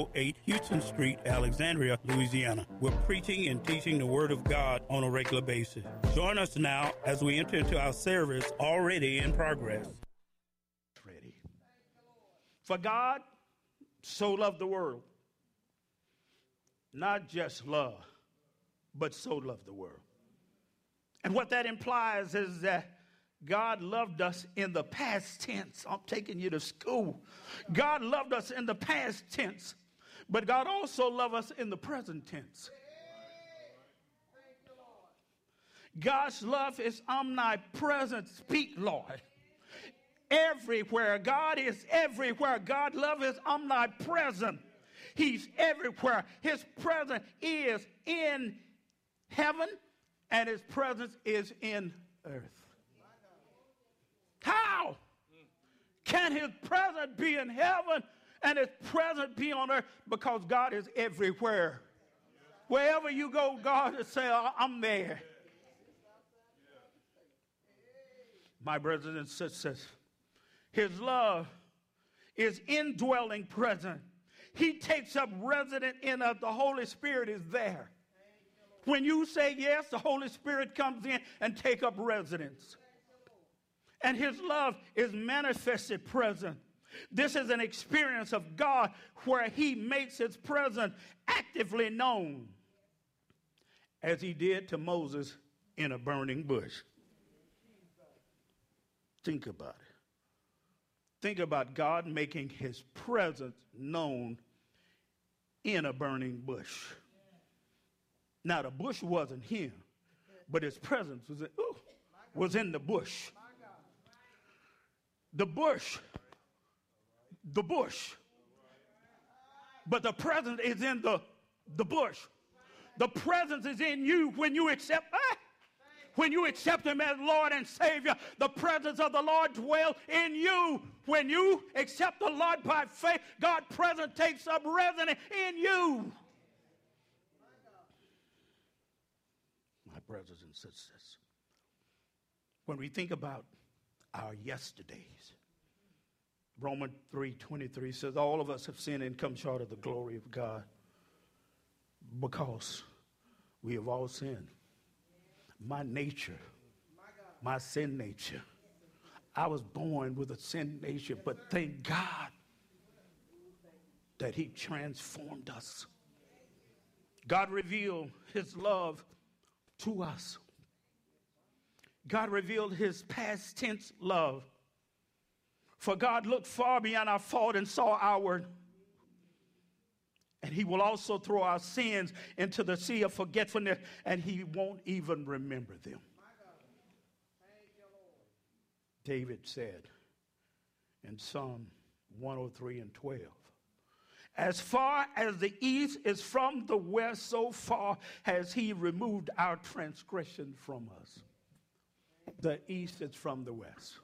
108 Houston Street, Alexandria, Louisiana. We're preaching and teaching the Word of God on a regular basis. Join us now as we enter into our service already in progress. Ready. For God so loved the world, not just love, but so loved the world. And what that implies is that God loved us in the past tense. I'm taking you to school. God loved us in the past tense, but God also loved us in the present tense. God's love is omnipresent. Speak, Lord. Everywhere. God is everywhere. God's love is omnipresent. He's everywhere. His presence is in heaven and his presence is in earth. How can his presence be in heaven and his presence be on earth? Because God is everywhere. Wherever you go, God will say, I'm there. My brothers and sisters, his love is indwelling present. He takes up residence in us. The Holy Spirit is there. When you say yes, the Holy Spirit comes in and take up residence. And his love is manifested present. This is an experience of God where he makes his presence actively known, as he did to Moses in a burning bush. Think about it. Think about God making his presence known in a burning bush. Now, the bush wasn't him, but his presence was in the bush. The bush. But the presence is in the bush. The presence is in you when you accept him as Lord and Savior. The presence of the Lord dwells in you. When you accept the Lord by faith, God's presence takes up residence in you. My brothers and sisters, when we think about our yesterdays, Romans 3:23 says all of us have sinned and come short of the glory of God because we have all sinned. My nature, my sin nature, I was born with a sin nature, but thank God that he transformed us. God revealed his love to us. God revealed his past tense love. For God looked far beyond our fault and saw our, and he will also throw our sins into the sea of forgetfulness, and he won't even remember them. David said in Psalm 103:12, as far as the east is from the west, so far has he removed our transgression from us. The east is from the west.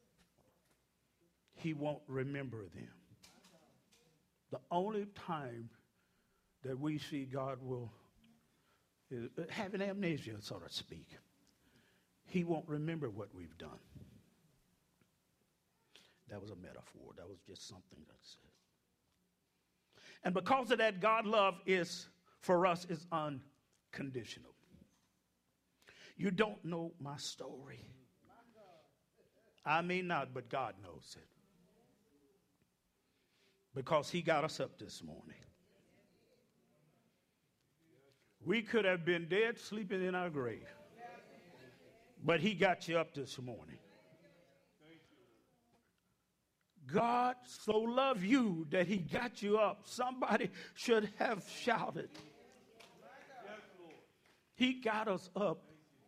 He won't remember them. The only time that we see God will have an amnesia, so to speak. He won't remember what we've done. That was a metaphor. That was just something I said. And because of that, God's love is, for us, is unconditional. You don't know my story. I may not, but God knows it. Because he got us up this morning. We could have been dead, sleeping in our grave. But he got you up this morning. God so loved you that he got you up. Somebody should have shouted. He got us up.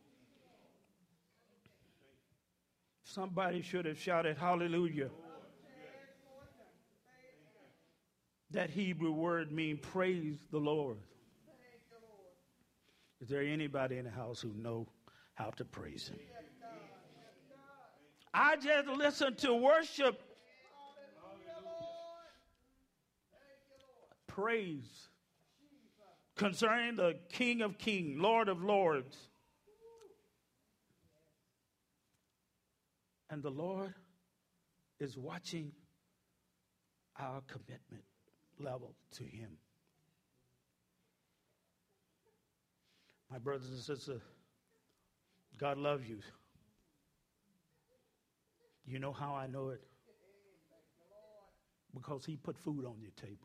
Somebody should have shouted hallelujah. That Hebrew word means praise the Lord. Is there anybody in the house who know how to praise him? I just listened to worship. Praise concerning the King of Kings, Lord of Lords. And the Lord is watching our commitment. level to him. My brothers and sisters, God loves you. You know how I know it? Because he put food on your table.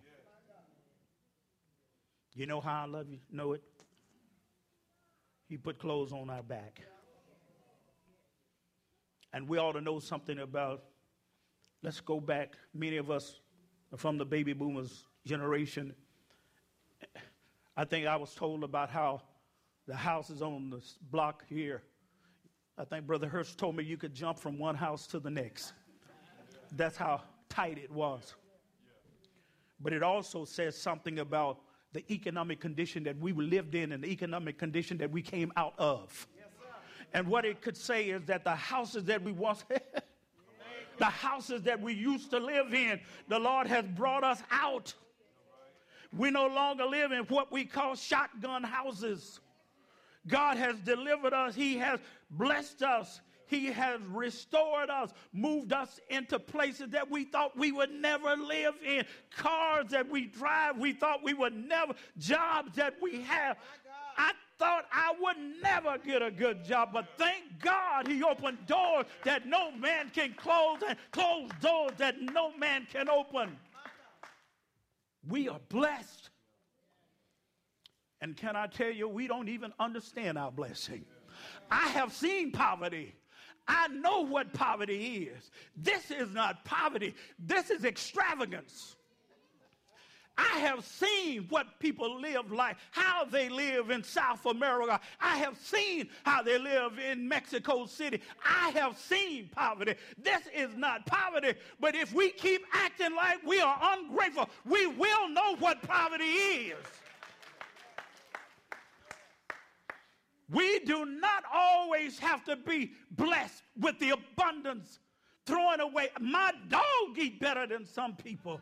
You know how I love you? Know it? He put clothes on our back. And we ought to know something about, let's go back, many of us are from the baby boomers generation. I think I was told about how the houses on this block here, I think Brother Hurst told me you could jump from one house to the next. That's how tight it was. But it also says something about the economic condition that we lived in and the economic condition that we came out of. And what it could say is that the houses that we once the houses that we used to live in, the Lord has brought us out. We no longer live in what we call shotgun houses. God has delivered us. He has blessed us. He has restored us, moved us into places that we thought we would never live in. Cars that we drive, we thought we would never. Jobs that we have. I thought I would never get a good job, but thank God he opened doors that no man can close and closed doors that no man can open. We are blessed. And can I tell you, we don't even understand our blessing. I have seen poverty. I know what poverty is. This is not poverty. This is extravagance. I have seen what people live like, how they live in South America. I have seen how they live in Mexico City. I have seen poverty. This is not poverty. But if we keep acting like we are ungrateful, we will know what poverty is. We do not always have to be blessed with the abundance, throwing away. My dog eat better than some people.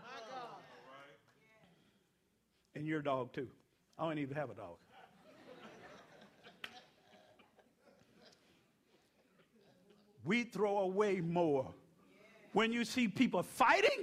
And your dog too. I don't even have a dog. We throw away more. When you see people fighting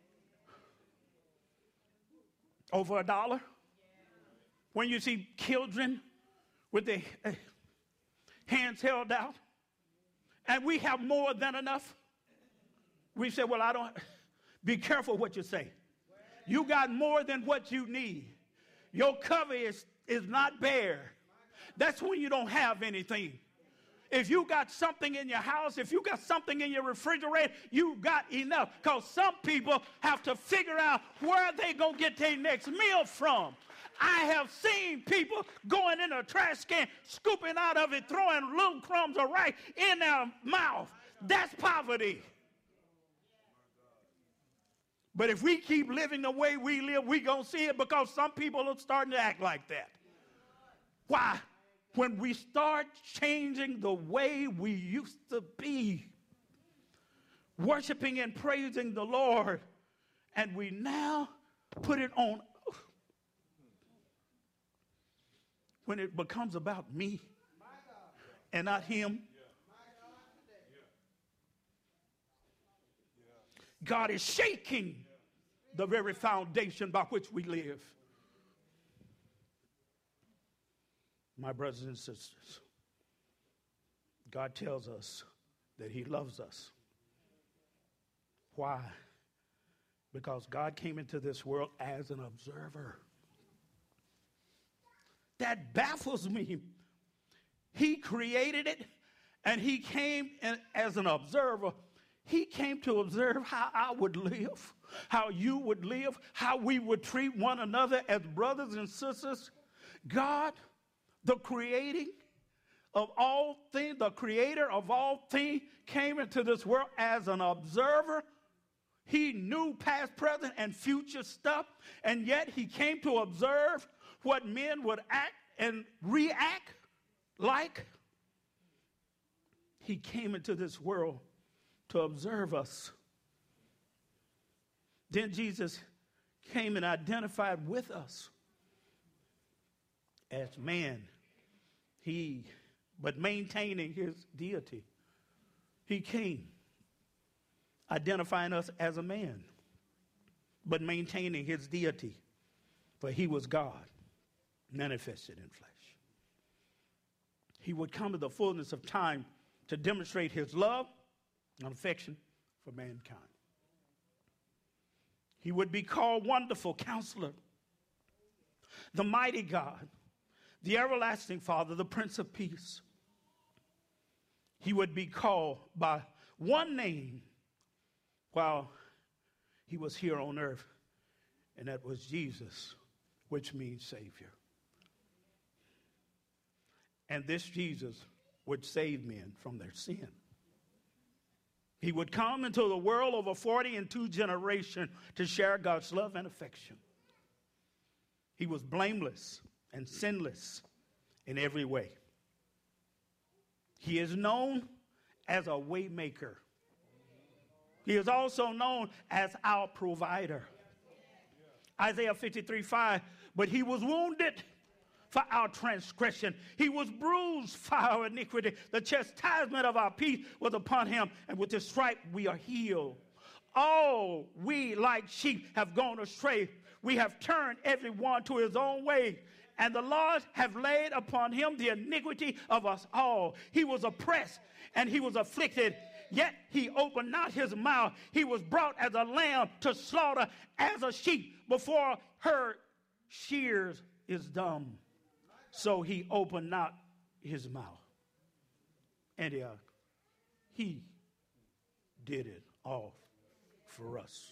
over $1, when you see children with their hands held out, and we have more than enough, we say, well, I don't. Be careful what you say. You got more than what you need. Your cover is not bare. That's when you don't have anything. If you got something in your house, if you got something in your refrigerator, you got enough. Because some people have to figure out where they going to get their next meal from. I have seen people going in a trash can, scooping out of it, throwing little crumbs of rice in their mouth. That's poverty. But if we keep living the way we live, we're going to see it, because some people are starting to act like that. Why? When we start changing the way we used to be, worshiping and praising the Lord, and we now put it on, when it becomes about me and not him, God is shaking the very foundation by which we live. My brothers and sisters, God tells us that he loves us. Why? Because God came into this world as an observer. That baffles me. He created it, and he came in as an observer. He came to observe how I would live, how you would live, how we would treat one another as brothers and sisters. God, the creating of all things, the creator of all things, came into this world as an observer. He knew past, present, and future stuff, and yet he came to observe what men would act and react like. He came into this world to observe us. Then Jesus came and identified with us as man. But maintaining his deity. He came identifying us as a man. but maintaining his deity, for he was God, manifested in flesh. He would come to the fullness of time to demonstrate his love and affection for mankind. He would be called Wonderful Counselor, the Mighty God, the Everlasting Father, the Prince of Peace. He would be called by one name while he was here on earth, and that was Jesus, which means Savior. And this Jesus would save men from their sin. He would come into the world over 42 generations to share God's love and affection. He was blameless and sinless in every way. He is known as a way maker. He is also known as our provider. Isaiah 53:5, but he was wounded for our transgression. He was bruised for our iniquity. The chastisement of our peace was upon him, and with his stripe we are healed. All we like sheep have gone astray. We have turned every one to his own way, and the Lord have laid upon him the iniquity of us all. He was oppressed and he was afflicted, yet he opened not his mouth. He was brought as a lamb to slaughter, as a sheep before her shears is dumb. So he opened not his mouth. And he did it all for us.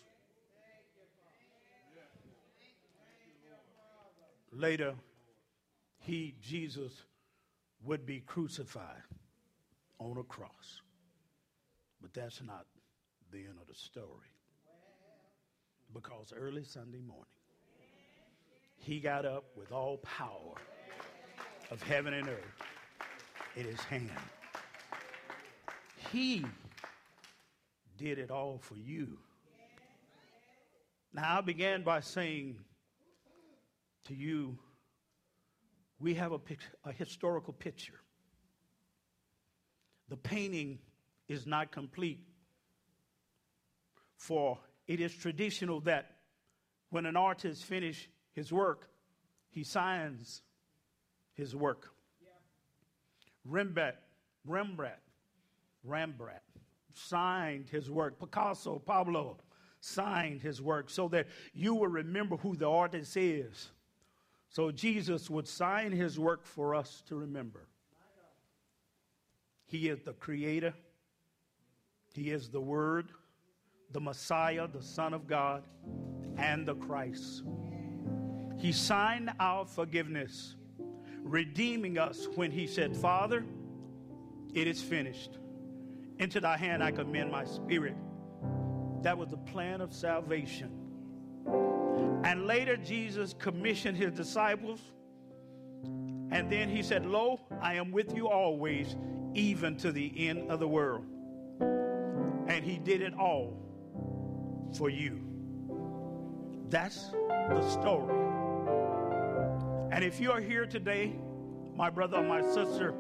Later, Jesus, would be crucified on a cross. But that's not the end of the story. Because early Sunday morning, he got up with all power of heaven and earth in his hand. He did it all for you. Now, I began by saying to you, we have a historical picture. The painting is not complete, for it is traditional that when an artist finishes his work, he signs his work. Rembrandt signed his work. Picasso, Pablo signed his work so that you will remember who the artist is. So Jesus would sign his work for us to remember. He is the creator. He is the Word, the Messiah, the Son of God, and the Christ. He signed our forgiveness, redeeming us when he said, Father, it is finished. Into thy hand I commend my spirit. That was the plan of salvation. And later Jesus commissioned his disciples. And then he said, Lo, I am with you always, even to the end of the world. And he did it all for you. That's the story. And if you are here today, my brother or my sister,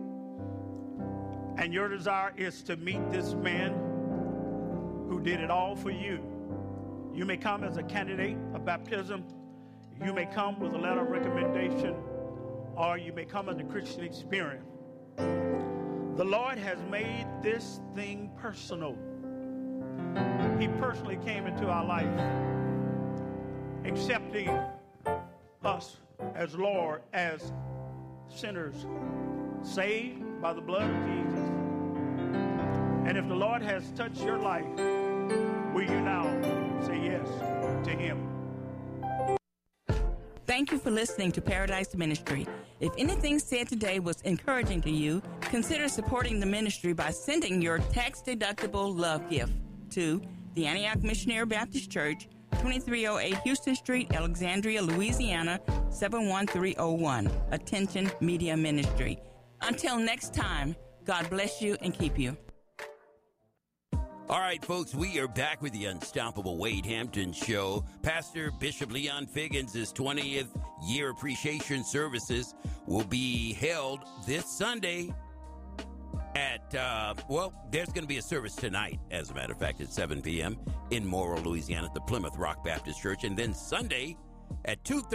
and your desire is to meet this man who did it all for you, you may come as a candidate of baptism, you may come with a letter of recommendation, or you may come as a Christian experience. The Lord has made this thing personal. He personally came into our life, accepting us as Lord, as sinners, saved by the blood of Jesus. And if the Lord has touched your life, will you now say yes to him? Thank you for listening to Paradise Ministry. If anything said today was encouraging to you, consider supporting the ministry by sending your tax-deductible love gift to the Antioch Missionary Baptist Church, 2308 Houston Street, Alexandria, Louisiana, 71301. Attention Media Ministry. Until next time, God bless you and keep you. All right, folks, we are back with the Unstoppable Wade Hampton Show. Pastor Bishop Leon Figgins' 20th year appreciation services will be held this Sunday, at, there's going to be a service tonight, as a matter of fact, at 7 p.m. in Morrow, Louisiana, at the Plymouth Rock Baptist Church. And then Sunday at 2:30.